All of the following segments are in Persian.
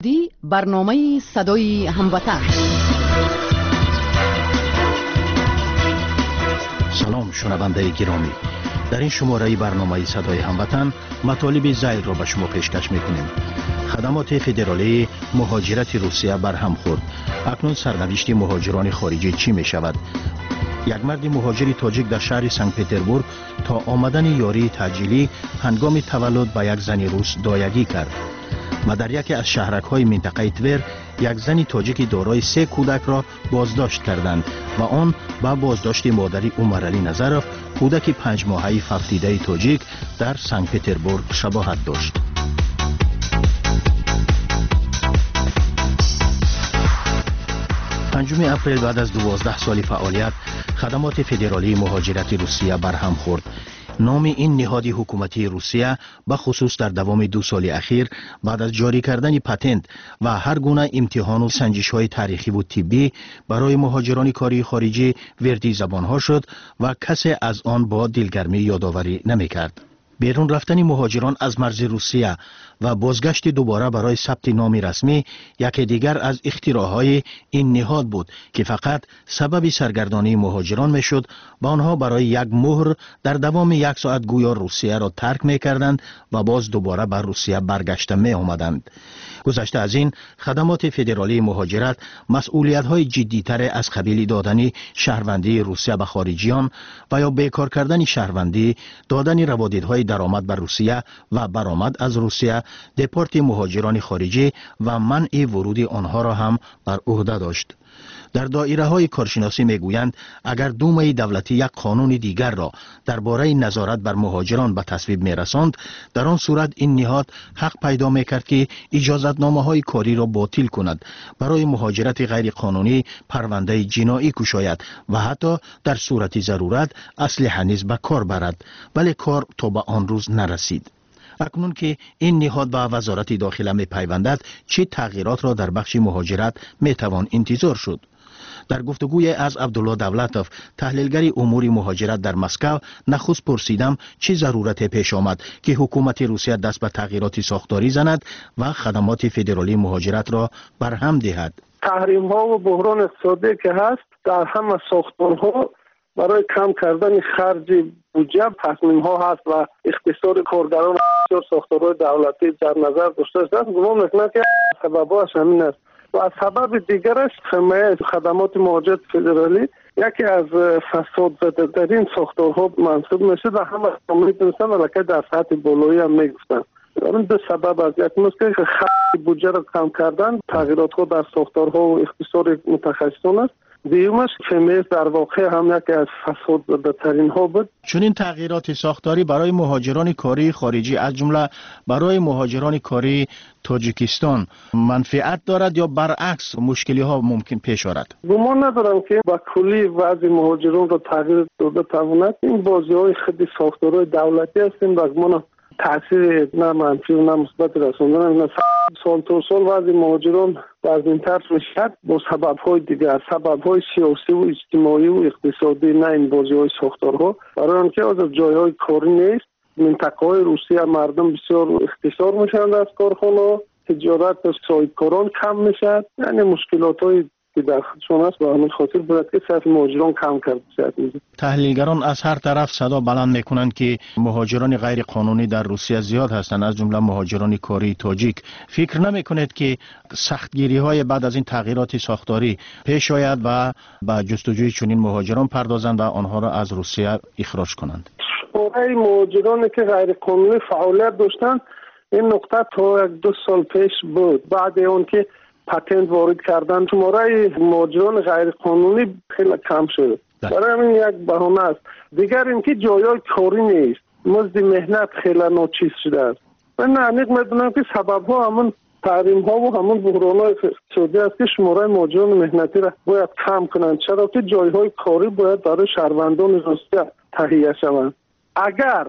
دی برنامه صدای هموطن. سلام شنونده گرامی، در این شماره برنامه صدای هموطن مطالب زائد را به شما پیشکش میکنیم. خدمات فدرالی مهاجرت روسیه برهم خورد. اکنون سرنوشت مهاجران خارجی چی می شود؟ یک مرد مهاجر تاجیک در شهر سنت پتربورگ تا آمدن یاری تاجیلی هنگام تولد به یک زن روس دایگی کرد. و در یکی از شهرک‌های منطقه تور یک زن تاجیک دارای 3 کودک را بازداشت کردند و آن با بازداشت مادری عمر علی نظرف، کودک 5 ماهه فقیده تاجیک در سنت پتربورگ شباهت داشت. پنجم اپریل بعد از 12 سال فعالیت، خدمات فدرالی مهاجرت روسیه برهم خورد. نام این نهاد حکومتی روسیه به خصوص در دوام 2 سال اخیر بعد از جاری کردن پتنت و هر گونه امتحان و سنجش های تاریخی و طبی برای مهاجران کاری خارجی وردی زبان ها شد و کسی از آن با دلگرمی یادآوری نمی کرد. بیرون رفتن مهاجران از مرز روسیه و بازگشت دوباره برای ثبت نام رسمی یکی دیگر از اختراعهای این نهاد بود که فقط سبب سرگردانی مهاجران میشد و آنها برای یک مهر در دوام 1 ساعت گویا روسیه را ترک میکردند و باز دوباره بر روسیه برگشته می آمدند. گذشته از این، خدمات فدرالی مهاجرت مسئولیت‌های جدی‌تر از قبیل دادن شهروندی روسیه به خارجیان و یا بیکار کردن شهروندی، دادن روادیدهای درآمد به روسیه و برآمد از روسیه، دپورت مهاجران خارجی و منع ورود آنها را هم بر عهده داشت. در دایره های کارشناسی میگویند اگر دومه دولتی یک قانون دیگر را درباره نظارت بر مهاجران به تصویب میرساند، در آن صورت این نهاد حق پیدا میکرد که اجازتنامه های کاری را باطل کند، برای مهاجرت غیر قانونی پرونده جنایی گشاید و حتی در صورت ضرورت اسلحه نیز به کار برد، ولی کار تا به آن روز نرسید. اکنون که این نهاد به وزارت داخله می پیوندد، چه تغییرات را در بخش مهاجرت می توان انتظار شد؟ در گفتگوی از عبدالله دولتوف، تحلیلگر امور مهاجرت در مسکو، نخست پرسیدم چه ضرورت پیش آمد که حکومت روسیه دست به تغییرات ساختاری زند و خدمات فدرالی مهاجرت را برهم دهد. تحریم ها و بحران اقتصادی که هست در همه ساختارها برای کم کردن خرج بودجه تصمیم ها هست و اقتصاد کارگران و ساختارهای دولتی در نظر داشته است. گمان میکنم که سببش همین است. و از سبب دیگرش حمایت خدمات مهاجرت فدرالی یکی از فساد زده در این ساختارها منصوب میشه و همه میتونستن ولی در سطح بالایی هم میگفتن. این 2 سبب از یک که خرج بودجه را کم کردن، تغییرات ها در ساختارها و اقتصاد متخصصان است. دیومش فمیز در واقع هم یکی از فساد زده ترین ها بود. چون این تغییرات ساختاری برای مهاجران کاری خارجی از جمله برای مهاجران کاری تاجیکستان منفعت دارد یا برعکس مشکلی ها ممکن پیش آرد؟ گمان ندارم که با کلی وضع مهاجران را تغییر داده تواند. این بازی های خیلی ساختارهای دولتی هستیم و گمان تاثیر نه منفی و نه مثبت رسوندن. سال تا سال وضع مهاجران وزن‌تر میشد با سبب‌های دیگر، سبب‌های سیاسی و اجتماعی و اقتصادی، نه این بازی‌های ساختارها. برای آنکه از جای‌های کاری نیست، منطقه‌های روسیه مردم بسیار اختصار میشند از کارخانه، تجارت سایکاران کم میشد، یعنی مشکلات‌های که در خودشون است و همین خاطر باید که سطح مهاجران کم کرد بشه. تحلیلگران از هر طرف صدا بلند میکنند که مهاجران غیر قانونی در روسیه زیاد هستند، از جمله مهاجران کاری تاجیک. فکر نمیکنید که سختگیری های بعد از این تغییرات ساختاری پیش آید و به جستجوی چنین مهاجران پردازند و آنها را از روسیه اخراج کنند؟ شماره مهاجرانی که غیر قانونی فعالیت داشتند این نقطه تا 1-2 سال پیش بود. بعد اون که پتنت وارد کردن شماره مهاجران غیر قانونی خیلی کم شده. برای همین یک بهانه است. دیگر اینکه جایای کاری نیست، مزد مهنت خیلی ناچیز شده است. من عمیق میدونم که سبب ها همون تحریم ها و همون بحران های اقتصادی است که شماره مهاجران مهنتی را باید کم کنند، چرا که جایهای کاری باید برای شهروندان روسیه تهیه شوند. اگر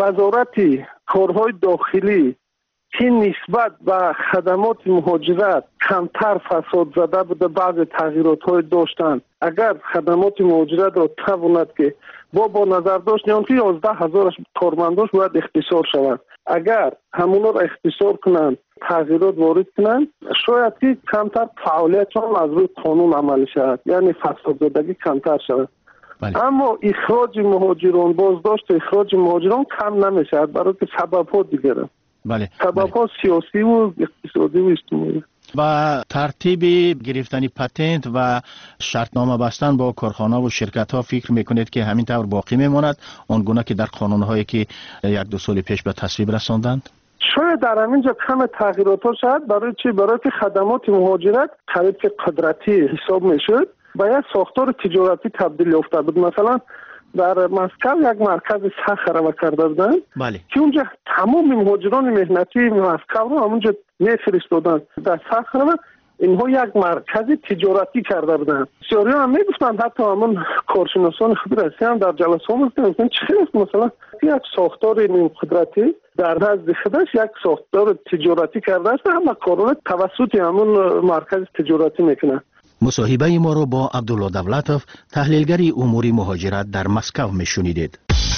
وزارت کارهای داخلی که نسبت به خدمات مهاجرت کمتر فساد زده بوده، بعض تغییرات های داشتند، اگر خدمات مهاجرت را تواند که با نظر داشت نیان که 11,000 کارمنداش باید اختصار شوند، اگر همونا را اختصار کنند تغییرات وارد کنند شاید که کمتر فعالیتشان از روی قانون عمل شود، یعنی فساد زدگی کمتر شود. اما اخراج مهاجران، بازداشت اخراج مهاجران کم نمیشود برای که سبب‌ها دیگره. سبب‌ها سیاسی و اقتصادی و اجتماعی. و ترتیب گرفتن پتنت و شرطنامه بستن با کارخانه و شرکت ها فکر میکنید که همین طور باقی میماند آنگونه که در قانون هایی که یک دو سال پیش به تصویب رساندند؟ شاید در همینجا کم تغییرات ها شد. برای چی؟ برای که خدمات مهاجرت قریب که قدرتی حساب میشد به یک ساختار تجارتی تبدیل یافته بود. مثلا در مسکو یک مرکز سخر کرده بودن که اونجا تمام مهاجران مهنتی مسکو رو همونجا میفرستادن در سخر. اینها یک مرکز تجارتی کرده بودن. بسیاری هم میگفتند، حتی همون کارشناسان خبررسی هم در جلسه ها میگفتند چه مثلا یک ساختار نیم قدرتی در نزد خودش یک ساختار تجارتی کرده است، اما کارونه توسط همون مرکز تجارتی میکنه. مصاحبه ما رو با عبدالله دولتوف، تحلیلگر امور مهاجرت در مسکو میشنیدید.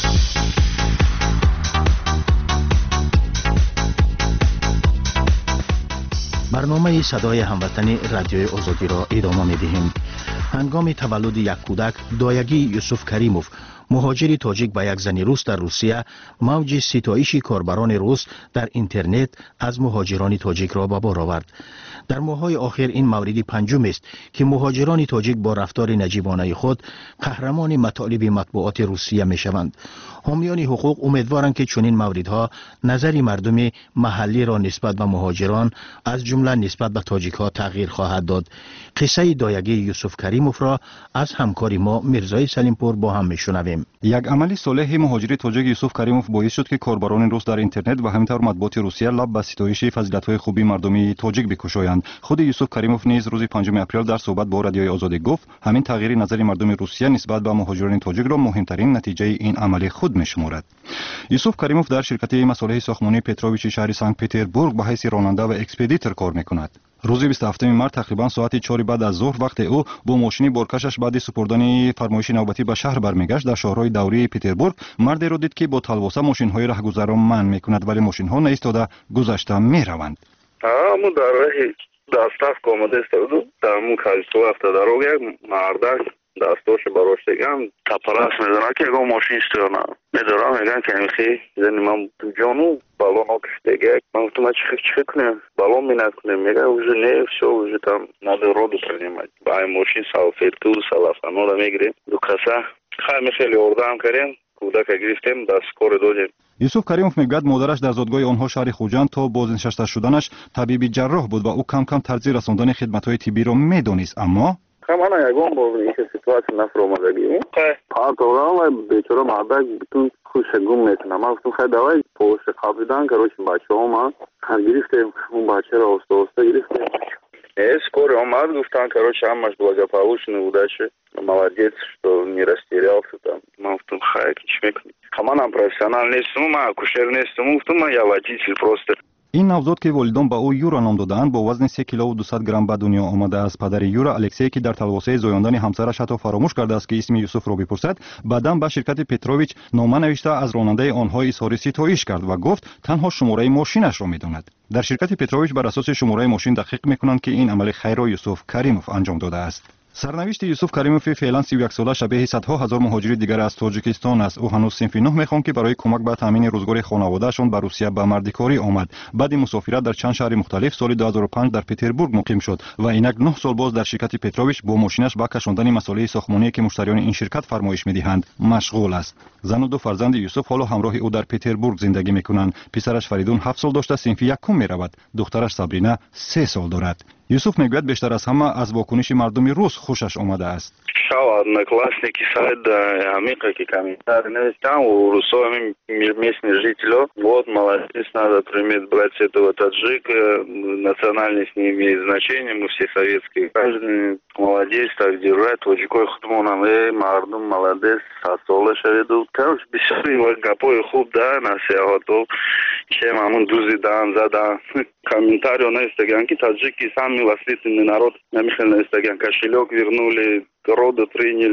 برنامه صدای هموطن رادیوی آزادی را ادامه می‌دهیم. هنگام تولد یک کودک، دایگی یوسف کریموف، مهاجر تاجیک به یک زن روس در روسیه، موج ستایش کاربران روس در اینترنت از مهاجران تاجیک را به بار آورد. در ماه‌های آخر این مورد پنجم است که مهاجران تاجیک با رفتار نجیبانه خود قهرمان مطالب مطبوعات روسیه می‌شوند. حامیان حقوق امیدوارند که چنین موردها نظر مردم محلی را نسبت به مهاجران از جمله نسبت به تاجیک‌ها تغییر خواهد داد. قصه دایگی یوسف کریموف را از همکار ما میرزای سلیمپور با هم میشنویم. یک عمل صالح مهاجر تاجیک یوسف کریموف باعث شد که کاربران روس در اینترنت و همینطور مطبوعات روسیه لب به ستایش فضیلت‌های خوبی مردمی تاجیک بکشایند. خود یوسف کریموف نیز روز 5 اپریل در صحبت با رادیوی آزادی گفت همین تغییر نظر مردم روسیه نسبت به مهاجران تاجیک را مهمترین نتیجه این عمل خود می‌شمارد. یوسف کریموف در شرکت مصالح ساختمانی پتروویچ شهر سنت پتربورگ به حیث راننده و اکسپدیتور کار می‌کند. روز 27 مارس تقریبا ساعت 4 بعد از ظهر وقت او با ماشین بارکشش بعد سپردن فرمایش نوبتی به شهر برمیگشت، در شهرهای دوری پتربورگ مردی را دید که با تلواسه ماشین‌های راهگذر را منع می‌کند، ولی ماشین‌ها نایستاده گذشته می‌روند. Мы дороги доставка آماده است و در مو کالسو افته دروگه مردک دستوش براشتگم تپرس میدونه که اگه ماشین استیانا میدارم میگن که میخی زنی من تو جانو بالون آکشتگه من گفتم چه کنیم بالون مینت کنیم میگه اوزه نه все اوزه там надо роду принимать бай ماشین салфетку салафану را میگیریم دو کسا خیلی خیلی اردام کردیم کودک گرفتیم دست کار دادیم. یوسف کریموف میگوید مادرش در زادگاه آنها شهر خوجند تا بازنشسته شدنش طبیب جراح بود و او کم کم ترجیح رساندن خدمت‌های طبی را میدانست. اما من یگان با این سیتواسیون نفر اومدگی پارتورام و بیچاره مردک بتون خوشگون میتونه. من گفتم خیلی دوای پوست قابلیدن که روش بچه ها من گرفتیم اون بچه را آسته گرفتیم. скоро омад гуфтан, короче, амаш благополучно, удачи. Молодец, что не растерялся там. Махтум хайк, чмек. Хаманам профессионал нестому, ма акушер нестому, ма я водитель просто. این نوزاد که والدان به او یورا نام دادند با وزن 3 کیلو و 200 گرم به دنیا آمده از پدر یورا الکسی که در تلواسه زایاندن همسرش حتی فراموش کرده است که اسم یوسف را بپرسد، بعداً به شرکت پتروویچ نامه نوشته از راننده آنها اظهار ستایش کرد و گفت تنها شماره ماشینش را میداند. در شرکت پتروویچ بر اساس شماره ماشین دقیق میکنند که این عمل خیر را یوسف کریموف انجام داده است. سرنوشت یوسف کریموف فعلا 31 ساله شبیه صدها هزار مهاجر دیگر از تاجیکستان است. او هنوز صنف 9 میخواند که برای کمک به تامین روزگار خانواده‌شان به روسیه به مردکاری آمد. بعد مسافرت در چند شهر مختلف سال 2005 در پتربورگ مقیم شد و اینک 9 سال باز در شرکت پتروویچ با ماشینش به کشاندن مصالح ساختمانی که مشتریان این شرکت فرمایش میدهند مشغول است. زن و دو فرزند یوسف حالا همراه او در پتربورگ زندگی میکنند. پسرش فریدون 7 سال داشته صنف یکم میرود. دخترش صبرینا 3 سال دارد. یوسف میگوید بیشتر از همه از واکنش مردم روس خوشش آمده است. Одноклассники сайт какие комментарии навестям у русскими местных жителей. Вот молодец, надо приметь брать этого таджика, национальность не имеет значения, мы все советские граждане. Молодец, так держать, таджикой хутмонам, мардум молодец, сасолы шавиду. Короче, бисёри гапой хуб да, на себя готов. Чем амун дузи дан задан. Комментарии на Инстаграме, таджики сами воспитанный народ, на Михаила Инстаграм кошелек вернули, роду приняли.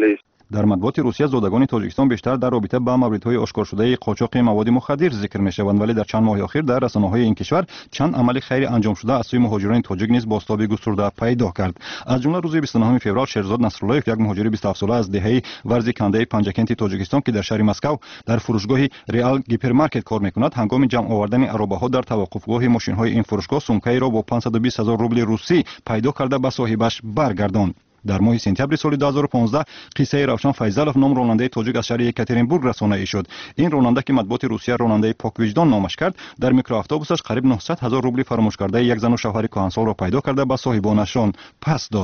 در مطبوعات روسیه زادگان تاجیکستان بیشتر در رابطه با موردهای آشکار شده قاچاق مواد مخدر ذکر می‌شوند، ولی در چند ماه اخیر در رسانه‌های این کشور چند عمل خیر انجام شده از سوی مهاجران تاجیک نیز بازتابی گسترده پیدا کرد. از جمله روز 29 فوریه شیرزاد نصراللهیف، یک مهاجر 27 ساله از دهه ورزیکنده پنجکنت تاجیکستان که در شهر مسکو در فروشگاه ریال گیپرمارکت کار می‌کند، هنگام جمع آوردن عرابه‌ها در توقفگاه ماشین‌های این فروشگاه سومکه‌ای را با 520,000 روبل روسی پیدا کرده به صاحبش برگرداند. در ماه سپتامبر سال 2015 قصه روشن فیضلوف نام راننده تاجیک از شهر یکاترینبورگ رسانه‌ای شد. این راننده که مطبوعات روسیه راننده پاکوجدان نامش کرد، در میکروآوتوبوسش قریب 900,000 روبل فراموش کرده یک زن و شوهر کهنسال را پیدا کرده به صاحبانشان پس داد.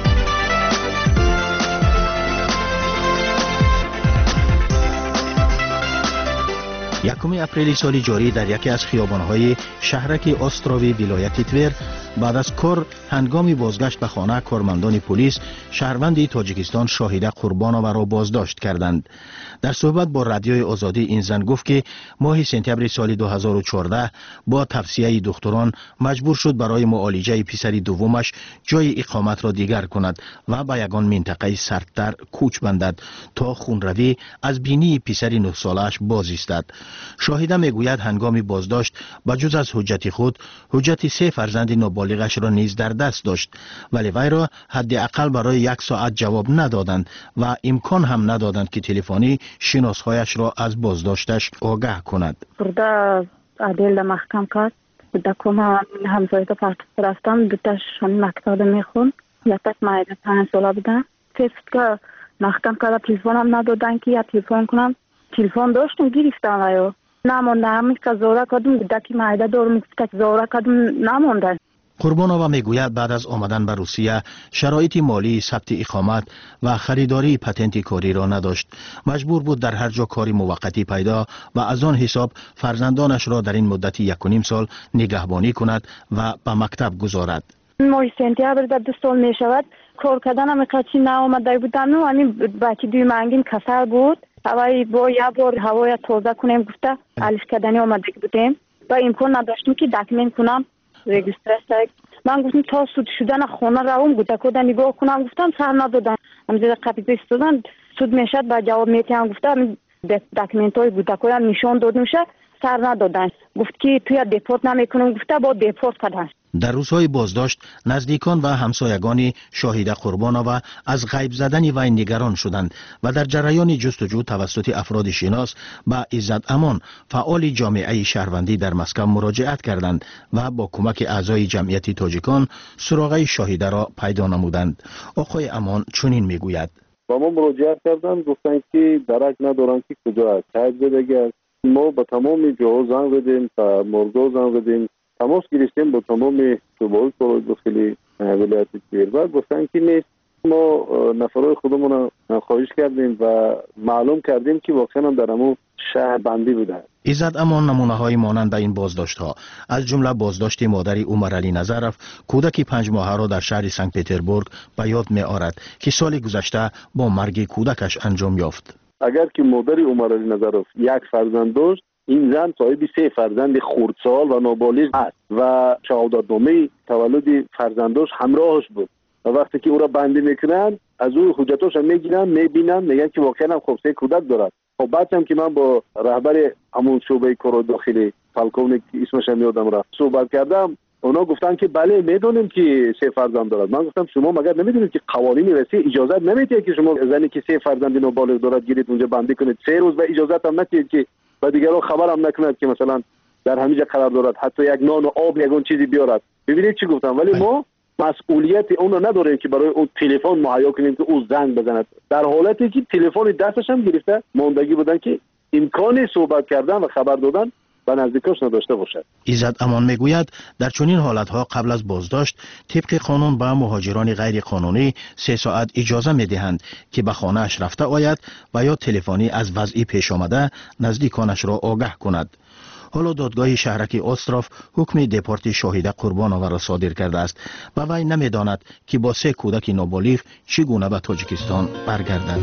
1 اپریل سال جاری در یکی از خیابان‌های شهرک استراوی ولایت تور بعد از کار هنگامی بازگشت به خانه کارمندان پلیس شهروند تاجیکستان شاهده قربانووا را بازداشت کردند. در صحبت با رادیوی آزادی این زن گفت که ماه سپتامبر سال 2014 با توصیه دکتران مجبور شد برای معالجه پسری دومش جای اقامت را دیگر کند و به یگان منطقه سردتر کوچ بندد تا خونروی از بینی پسر 9 سالش باز ایستد. شاهده میگوید هنگامی بازداشت بجز از حجت خود حجت 3 فرزند نابالغش را نیز در دست داشت، ولی وی را حداقل برای 1 ساعت جواب ندادند و امکان هم ندادند که تلفنی شناسهایش را از بازداشتش آگاه کند. برده عدل محکم کرد. دکوم همسایت پارت رفتم، دوتاش مکتب میخون، یکش مایده 5 ساله بودن. که محکم کرد، تلفن هم ندادن که یا تلفن کنم. تلفن داشتم گرفتم ویو نمونده که زوره کدوم دکی مایده دارم که زوره کدوم نمونده. قربانووا میگوید بعد از آمدن به روسیه شرایط مالی ثبت اقامت و خریداری پتنت کاری را نداشت. مجبور بود در هر جا کاری موقتی پیدا و از آن حساب فرزندانش را در این مدت 1.5 سال نگهبانی کند و به مکتب گذارد. ماه سپتامبر در 2 سال می شود کار کردنم کچی نآمده بودم و همین بچه دوی منگین کسر بود. هوایی با یک بار هوای تازه کنیم گفته الف کردنی آمده بودیم و امکان نداشتیم که داکیومنت کنم رجیستر. من گفتم تا سود شدن خانه روم گفته کده نگاه کنم، گفتم سر ندادن همزده قبیضه استادن سود میشد با جواب میتیم گفته داکیومنت های گفته کده نشان داده میشه سر ندادن. گفت که توی دیپورت نمیکنم، گفته با دیپورت کردن. در روزهای بازداشت نزدیکان و همسایگان شاهده قربانووا از غیب زدن وی نگران شدند و در جریان جستجو توسط افراد شناس به عزت امان فعال جامعه شهروندی در مسکو مراجعت کردند و با کمک اعضای جمعیت تاجیکان سراغ شاهده را پیدا نمودند. آقای امان چنین میگوید: با ما مراجعت کردند، گفتند که درک ندارند که کجا است. چه دیگه ما با تمام جاها زنگ زدیم، تا مرغا زنگ زدیم، تماس گرفتیم با تمام شعبه‌های کار داخلی ولایت تور و گفتن که نیست. ما نفرای خودمون خواهش کردیم و معلوم کردیم که واقعا در همون شهر بندی بودن. عزت امان نمونه‌های مانند این بازداشت‌ها از جمله بازداشت مادر عمر علی نظرف کودک 5 ماهه را در شهر سنت پترزبورگ به یاد می‌آورد که سال گذشته با مرگ کودکش انجام یافت. اگر که مادر عمر علی نظرف 1 فرزند داشت، این زن صاحب 3 فرزند خردسال و نابالغ است و شهادتنامه تولد فرزنداش همراهش بود و وقتی که او را بندی میکنن از او حجتاش هم میگیرن، میبینن، میگن که واقعا هم خب 3 کودک دارد. خب بعد هم که من با رهبر همون شعبه کار داخلی پالکونیک اسمش هم یادم رفت صحبت کردم، اونا گفتن که بله میدونیم که 3 فرزند دارد. من گفتم شما مگر نمیدونید که قوانین روسیه اجازه نمیده که شما زنی که 3 فرزند نابالغ دارد گیرید اونجا بندی کنید 3 روز به اجازه هم ندید که و دیگران خبر هم نکند که مثلا در همینجا قرار دارد، حتی یک نان و آب یگان چیزی بیارد. ببینید چی گفتم، ولی ما مسئولیت اون رو نداریم که برای اون تلفن مهیا کنیم که او زنگ بزند، در حالتی که تلفن دستش هم گرفته ماندگی بودن که امکان صحبت کردن و خبر دادن به نزدیکاش نداشته باشد. عزت امان میگوید در چنین حالتها قبل از بازداشت طبق قانون به مهاجران غیر قانونی 3 ساعت اجازه میدهند که به خانه اش رفته آید و یا تلفنی از وضعی پیش آمده نزدیکانش را آگاه کند. حالا دادگاه شهرک استراف حکم دیپورت شاهده قربانووا را صادر کرده است و وی نمیداند که با 3 کودک نابالغ چگونه به تاجیکستان برگردد.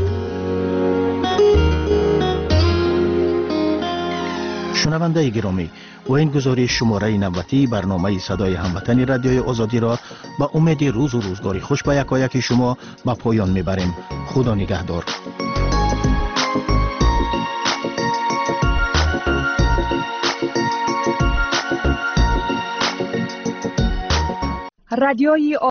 شنونده گرامی، و این گزارش شماره نوبتی برنامه صدای هموطن رادیوی آزادی را با امید روز و روزگاری خوش به یکایک شما به پایان میبریم. خدا نگهدار. رادیوی